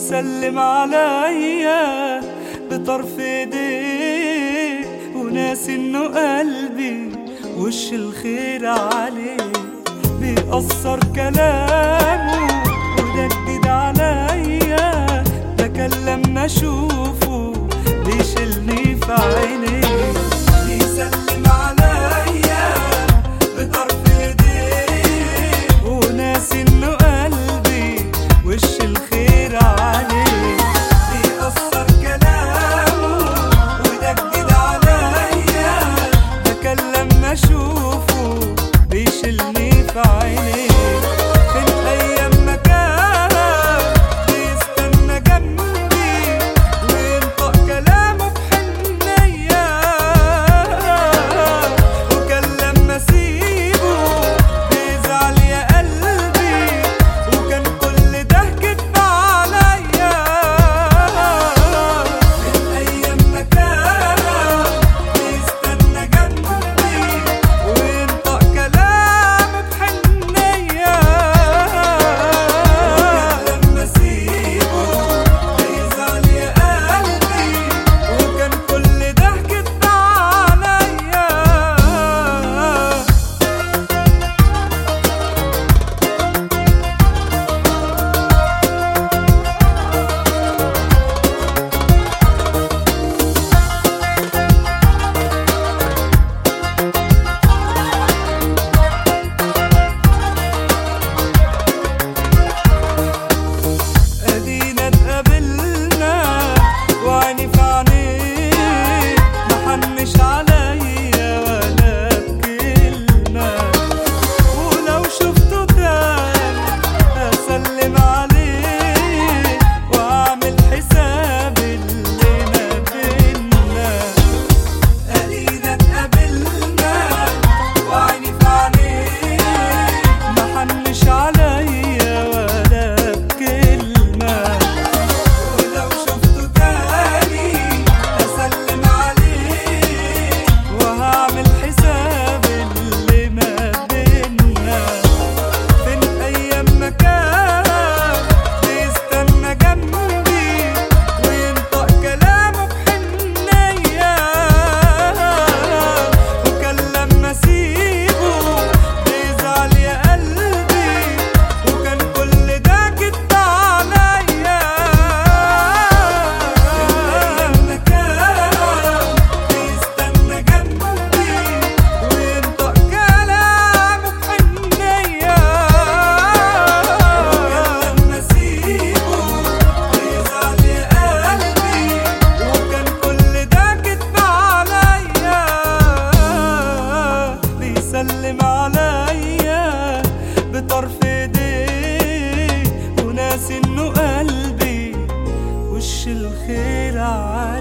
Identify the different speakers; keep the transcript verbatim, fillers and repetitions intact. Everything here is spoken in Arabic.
Speaker 1: بيسلم عليا بطرف ايديه وناسي انه قلبي وش الخير عليه. بيأثر كلامه وده جديد عليا، بكلمنا اشوفه بيشيلني في عينيه. بيسلم عليا بطرف ايديه وناسي انه قلبي وش الخير عليه. بيأثر كلامه وده جديد عليا، بكلمنا اشوفه بيشيلني في عينيه. فين ايام ما كان بيستنى جنبي وينطق كلامه بحنية، وكان لما اسيبه بيزعل يا قلبي، وكان كل ده كدب عليا. فين ايام ما كان بيستنى جنبي وينطق كلامه بحنية، وكان لما اسيبه بيزعل يا قلبي، وكان كل ده كدب عليا. ادينا اتقابلنا وعيني في عينيه، محنش عليا ولا بكلمة، ولو شفته تاني هسلم عليه واعمل حساب اللي ما بينا. ادينا اتقابلنا وعيني في عينيه، محنش عليا ولا بكلمة، ولو شفته تاني هسلم عليه وهعمل حساب اللي ما بينا. فين ايام ما كان بيستنى جنبي وينطق كلامه بحنية، وكان لما اسيبه بيزعل يا قلبي، وكان كل ده كدب عليا. فين ايام ما كان بيستنى جنبي وينطق كلامه بحنية، وكان لما اسيبه بيزعل يا قلبي، وكان كل ده كدب عليا. بيسلم عليا بطرف ايديه وناسي انه قلبي وش الخير عليه.